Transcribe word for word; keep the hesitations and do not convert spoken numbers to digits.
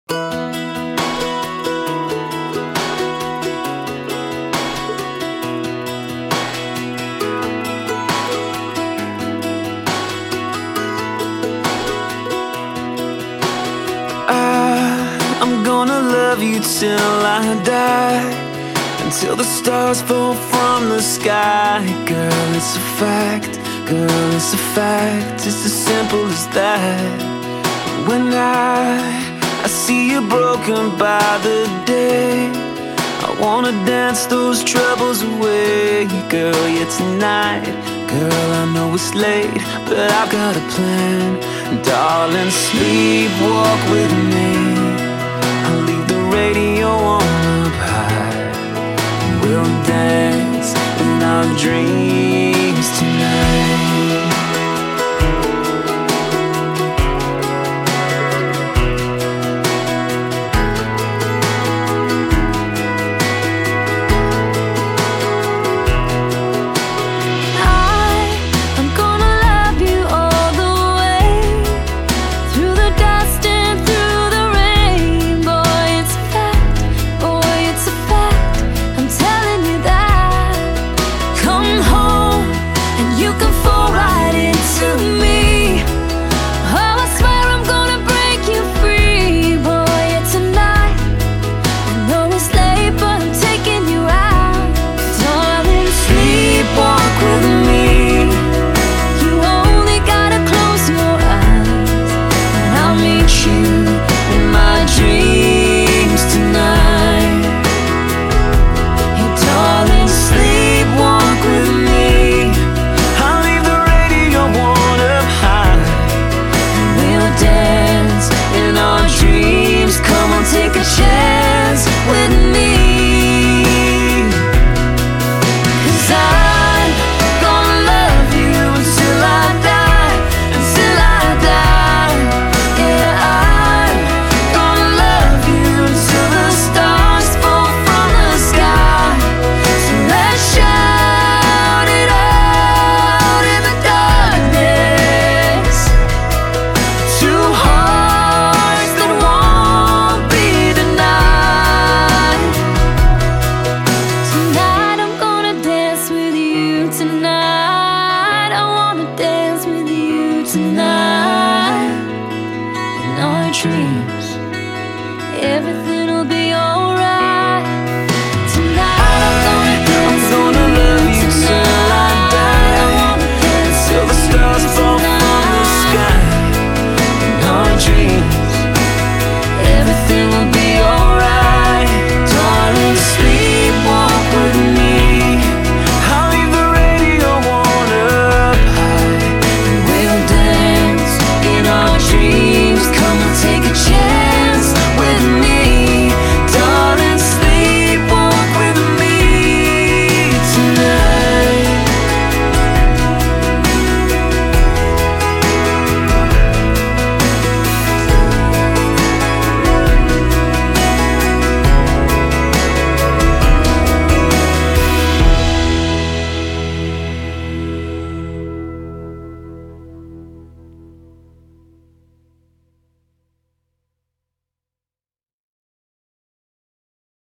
I'm gonna love you till I die, until the stars fall from the sky. Girl, it's a fact, girl, it's a fact. It's as simple as that. When I, I see you broken by the day, I wanna dance those troubles away. Girl, yeah, tonight, girl, I know it's late, but I've got a plan. Darling, sleepwalk with me.